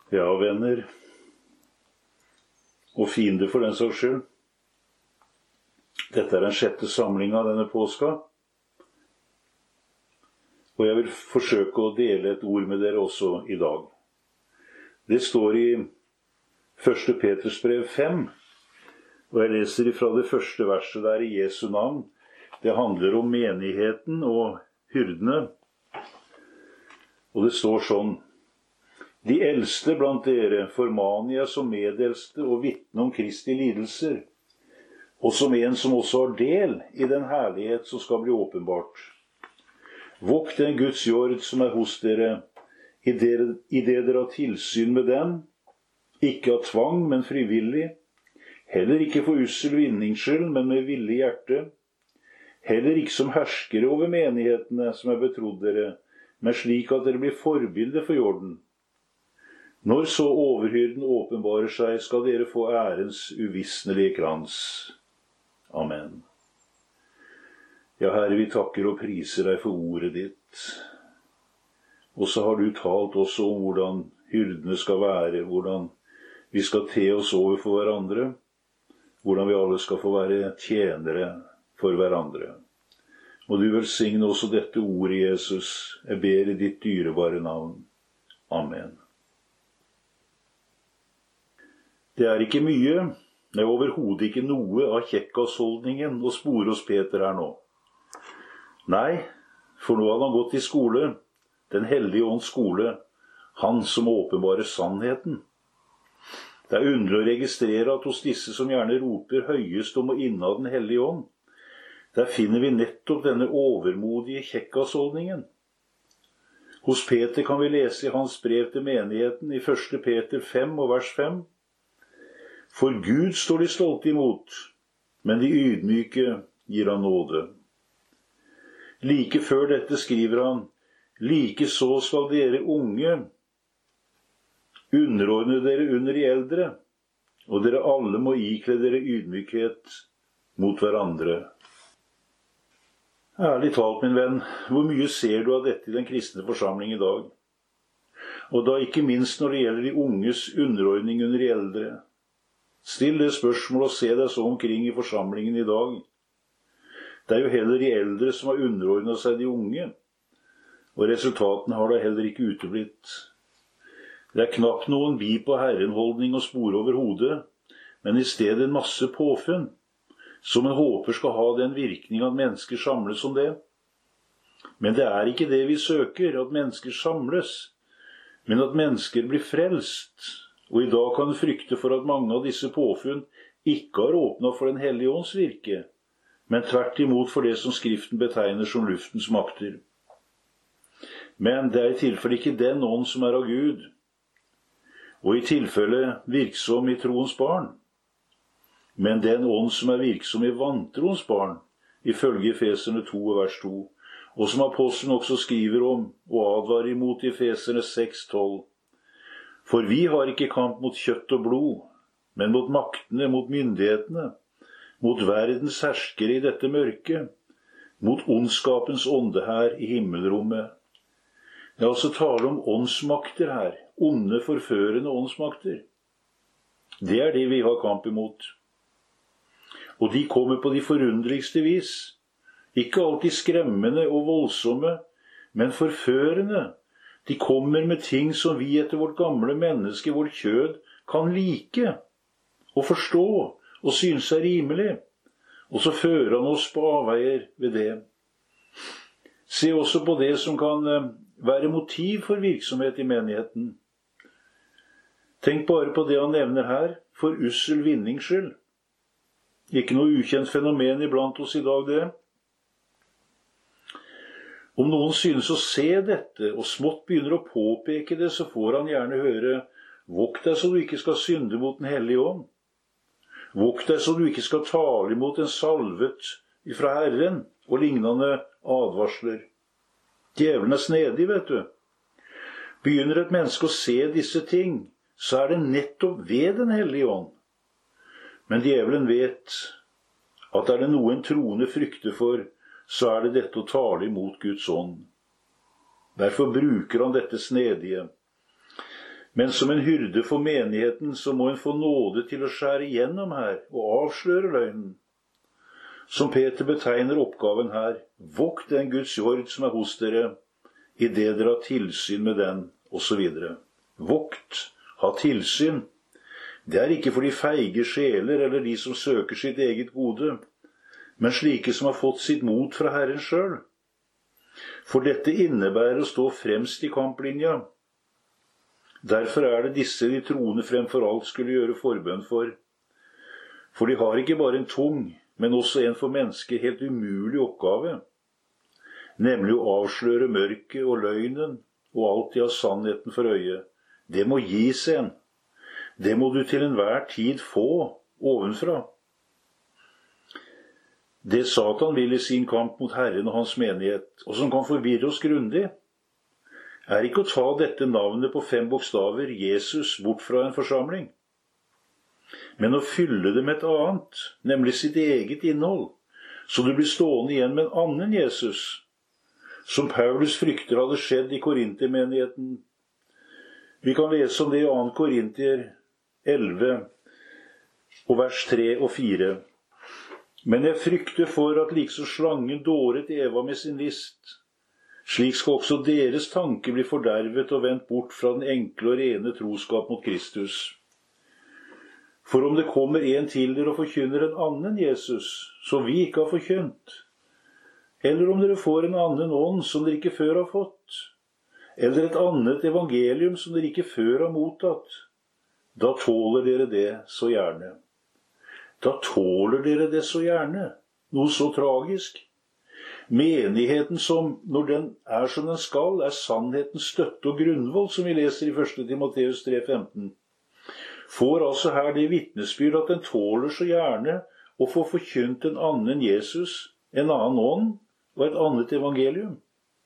Ja, venner, og fiender for den saks skyld. Dette den 6. samling av denne påska. Og jeg vil forsøke å dele et ord med dere også i dag. Det står i 1. Peters brev 5, og jeg leser fra det første verset der i Jesu navn. Det handler om menigheten og hyrdene. Og det står sånn: De eldste blant dere formaner jeg som medeldste og vitne om Kristi lidelser, og som en som også har del i den herlighet som skal bli åpenbart. Vokt den Guds jord som hos dere, i det dere har tilsyn med den, ikke av tvang, men frivillig, heller ikke for ussel vinnings skyld, men med villig hjerte, heller ikke som herskere over menighetene som betrodd dere, men slik at dere blir forbilde for jorden. Når så overhyrden åpenbarer seg, skal dere få ærens uvisnelige krans. Amen. Ja, Herre, vi takker og priser deg for ordet ditt. Og så har du talt også om hvordan hyrdene skal være, hvordan vi skal te oss over for hverandre, hvordan vi alle skal få være tjenere for hverandre. Og du velsigne også dette ordet, Jesus. Jeg ber i ditt dyrebare navn. Amen. Det ikke mye, det overhodet ikke noe av kjekkasholdningen å spore hos Peter her nå. Nei, for nå hadde han gått i skole, Den hellige ånds skole, han som åpenbarer sannheten. Det underlig å registrere at hos disse som gjerne roper høyest om å inneha Den hellige ånd, der finner vi nettopp denne overmodige kjekkasholdningen. Hos Peter kan vi lese i hans brev til menigheten i 1. Peter 5 og vers 5. For Gud står de stolte imot, men de ydmyke gir han nåde. Like før dette skriver han: Like så skal dere unge underordne dere under de eldre, og dere alle må ikle dere ydmykhet mot hverandre. Ærlig talt, min venn, hvor mye ser du av dette i den kristne forsamling i dag? Og da ikke minst når det gjelder de unges underordning under de eldre. Still det spørsmål og se deg så omkring i forsamlingen i dag. Det jo heller de eldre som har underordnet seg de unge, og resultatene har da heller ikke uteblitt. Det knapt noen bi på herrenholdning og spore over hodet, men i stedet en masse påfunn, som en håper skal ha den virkning at mennesker samles om det. Men det ikke det vi søker, at mennesker samles, men at mennesker blir frelst. Og i dag kan en frykte for at mange av disse påfunn ikke har åpnet for Den hellige ånds virke, men tvert imot for det som Skriften betegner som luftens makter. Men det i tilfelle ikke den ånd som av Gud, og i tilfelle virksom i troens barn, men den ånd som virksom i vantroens barn, ifølge Efeserne 2 vers 2, og som apostelen også skriver om og advarer imot i Efeserne 6:12. For vi har ikke kamp mot kjøtt og blod, men mot maktene, mot myndighetene, mot verdens herskere i dette mørket, mot ondskapens ånde her i himmelrommet. Jeg altså taler om åndsmakter her, onde, forførende åndsmakter. Det det vi har kamp imot. Og de kommer på de forunderligste vis. Ikke alltid skremmende og voldsomme, men forførende. De kommer med ting som vi etter vårt gamle menneske, vårt kjød, kan like og forstå og synes rimelig. Og så fører han oss på avveier ved det. Se også på det som kan være motiv for virksomhet i menigheten. Tenk bare på det han nevner her, for ussel vinnings skyld. Ikke noe ukjent fenomen iblant oss i dag, det. Om noen synes å se dette, og smått begynner å påpeke det, så får han gjerne høre: Vokt deg så du ikke skal synde mot Den hellige ånd. Vokt deg så du ikke skal tale imot en salvet ifra Herren, og lignende advarsler. Djevelen snedig, vet du. Begynner et menneske å se disse ting, så det nettopp ved Den hellige ånd. Men djevelen vet at det noe en troende frykter for, så det dette å tale imot Guds ånd. Derfor bruker han dette snedige. Men som en hyrde for menigheten, så må en få nåde til å skjære igjennom her og avsløre løgnen. Som Peter betegner oppgaven her, vokt den Guds jord som hos dere, i det dere har tilsyn med den, og så videre. Vokt, ha tilsyn. Det er ikke for de feige sjeler eller de som søker sitt eget gode, men slike som har fått sitt mot fra Herren selv. For dette innebærer å stå fremst i kamplinja. Derfor er det disse de troende fremfor alt skulle gjøre forbønn for. For de har ikke bare en tung, men også en for mennesker helt umulig oppgave, nemlig å avsløre mørket og løgnen og alltid ha sannheten for øye. Det må gis en. Det må du til enhver tid få ovenfra. Det Satan vil i sin kamp mot Herren og hans menighet, og som kan forvirre oss grundig, er ikke å ta dette navnet på 5 bokstaver, Jesus, bort fra en forsamling, men å fylle det med et annet, nemlig sitt eget innhold, så du blir stående igjen med en annen Jesus, som Paulus frykter hadde skjedd i Korintermenigheten. Vi kan lese om det i 2. Korinter 11, og vers 3 og 4. Men jeg frykter for at liksom slangen dåret Eva med sin list, slik skal også deres tanke bli fordervet og vendt bort fra den enkle og rene troskap mot Kristus. For om det kommer en til dere og forkynner en annen Jesus, som vi ikke har forkynt, eller om dere får en annen ånd som dere ikke før har fått, eller et annet evangelium som dere ikke før har mottatt, da tåler dere det så gjerne. Da tåler dere det så gjerne, noe så tragisk. Menigheten som, når den er som den skal, er sannhetens støtte og grunnvoll, som vi leser i 1. Timoteus 3,15. Får altså her det vitnesbyrd at den tåler så gjerne å få forkynt en annen Jesus, en annen ånd og et annet evangelium.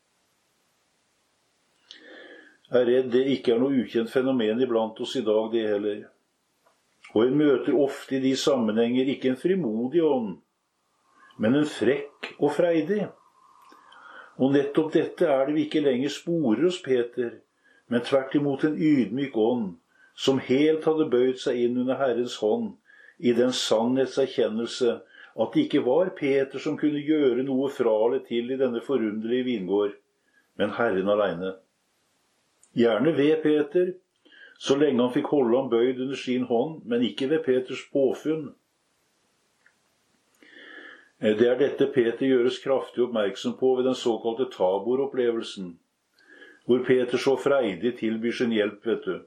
Jeg er redd det ikke er noe ukjent fenomen iblant oss i dag, det heller. Og en møter ofte i de sammenhenger ikke en frimodig ånd, men en frekk og freidig. Og nettopp dette er det vi ikke lenger sporer hos Peter, men tvert imot en ydmyk ånd, som helt hadde bøyd seg inn under Herrens hånd, i den sannhetserkjennelse at det ikke var Peter som kunne gjøre noe fra eller til i denne forunderlige vingård, men Herren alene. Gjerne ved Peter, så lenge han fikk holde ham bøyd under sin hånd, men ikke ved Peters påfunn. Det er dette Peter gjøres kraftig oppmerksom på ved den såkalte Tabor-opplevelsen, hvor Peter så freidig tilbyr sin hjelp, vet du.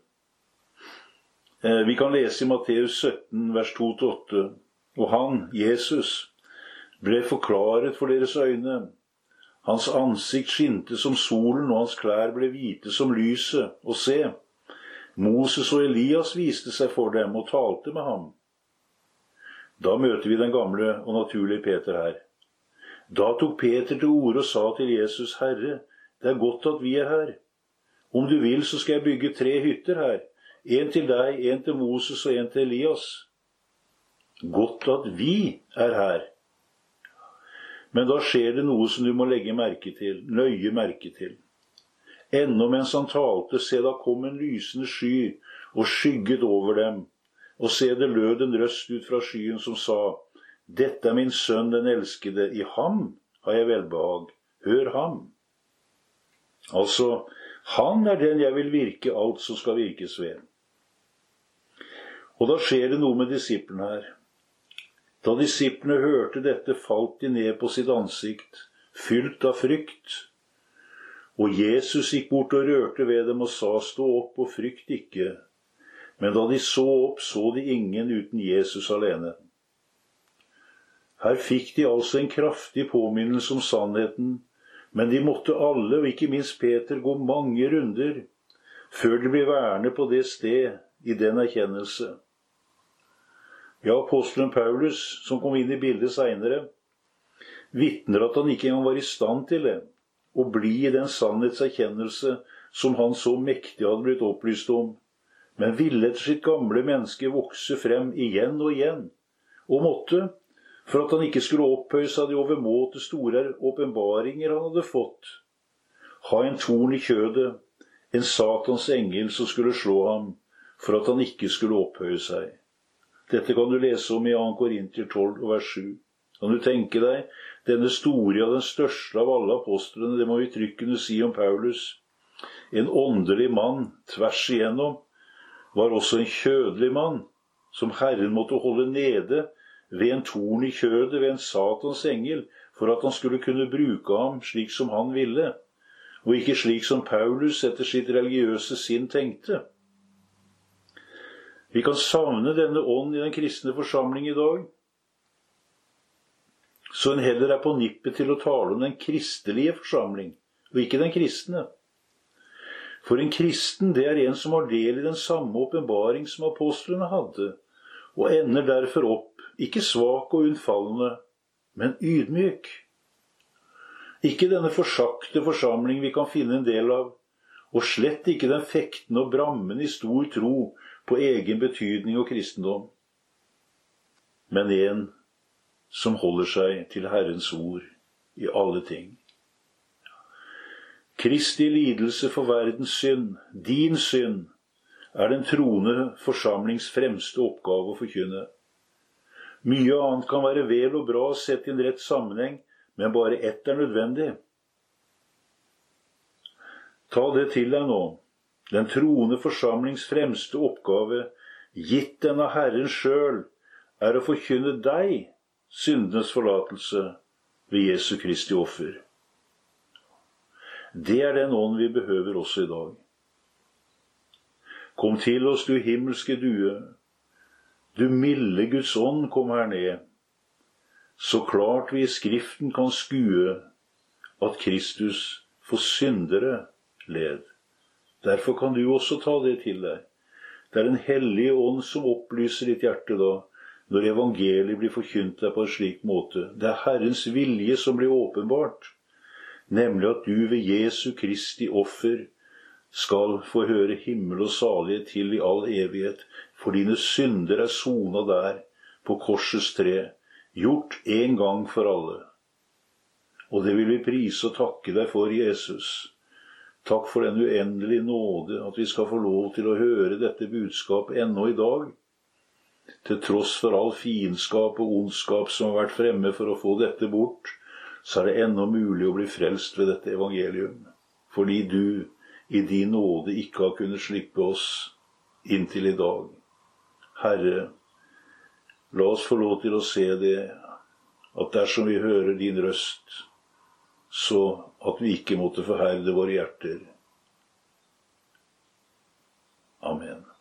Vi kan lese i Matteus 17, vers 2-8. Og han, Jesus, ble forklaret for deres øyne. Hans ansikt skinte som solen, og hans klær ble hvite som lyset. Og se, Moses og Elias viste seg for dem og talte med ham. Da møter vi den gamle og naturlige Peter her. Da tok Peter til orde og sa til Jesus, Herre, det er godt at vi er her. Om du vil, så skal jeg bygge 3 hytter her. En til deg, en til Moses og en til Elias. Godt at vi er her. Men da skjer det noe som du må legge merke til, nøye merke til. Ennå mens han talte, se da kom en lysende sky og skygget over dem. Og se det lød en røst ut fra skyen som sa, dette er min sønn den elskede, i ham har jeg velbehag, hør ham. Altså, han er den jeg vil virke alt som skal virkes ved. Og da skjer det noe med disiplene her. Da disiplene hørte dette, falt de ned på sitt ansikt, fylt av frykt. Og Jesus gikk bort og rørte ved dem og sa, stå opp og frykt ikke. Men da de så opp, så de ingen uten Jesus alene. Her fikk de altså en kraftig påminnelse om sannheten, men de måtte alle, og ikke minst Peter, gå mange runder, før de ble værende på det sted i den erkjennelse. Ja, apostelen Paulus, som kom inn i bildet senere, vitner at han ikke engang var i stand til det, å bli i den sannhetserkjennelse som han så mektig hadde blitt opplyst om, men ville etter sitt gamle menneske vokse frem igjen, og måtte, for at han ikke skulle opphøye seg de overmåte store åpenbaringer han hadde fått, ha en torn i kjødet, en Satans engel som skulle slå ham, for at han ikke skulle opphøye seg. Dette kan du lese om i 2. Korinter 12, vers 7. Kan du tenke deg, denne store og den største av alle apostlene, det må vi trygt kunne si om Paulus. En åndelig mann, tvers igjennom, var også en kjødelig mann, som Herren måtte holde nede ved en torn i kjødet, ved en Satans engel, for at han skulle kunne bruke ham slik som han ville, og ikke slik som Paulus etter sitt religiøse sinn tenkte. Vi kan savne denne ånd i den kristne forsamling i dag, så en heller på nippet til å tale om den kristelige forsamling, og ikke den kristne. For en kristen, det en som har del i den samme åpenbaring som apostlene hadde, og ender derfor opp, ikke svak og unnfallende, men ydmyk. Ikke denne forsakte forsamling vi kan finne en del av, og slett ikke den fektende og brammen i stor tro på egen betydning og kristendom, men en som holder seg til Herrens ord i alle ting. Kristi lidelse for verdens synd, din synd, den troende forsamlings fremste oppgave å forkynne. Mye annet kan være vel og bra sett i en rett sammenheng, men bare ett nødvendig. Ta det til deg nå. Den troende forsamlings fremste oppgave, gitt den av Herren selv, å forkynne deg syndenes forlatelse ved Jesu Kristi offer. Det den ånd vi behøver også i dag. Kom til oss, du himmelske due. Du milde Guds ånd, kom her ned. Så klart vi i Skriften kan skue at Kristus for syndere led. Derfor kan du også ta det til deg. Det den hellige ånd som opplyser ditt hjerte da, når evangeliet blir forkynt deg på en slik måte. Det Herrens vilje som blir åpenbart, nemlig at du ved Jesu Kristi offer skal få høre himmel og salighet til i all evighet, for dine synder sonet der på korsets tre, gjort en gang for alle. Og det vil vi prise og takke deg for, Jesus. Takk for den uendelige nåde, at vi skal få lov til å høre dette budskap ennå i dag, til tross for all fiendskap og ondskap som har vært fremme for å få dette bort, så det ennå mulig å bli frelst ved dette evangelium, fordi du i din nåde ikke har kunnet slippe oss inntil i dag. Herre, la oss få lov til å se det, at dersom vi hører din røst, så at vi ikke måtte forherde våre hjerter. Amen.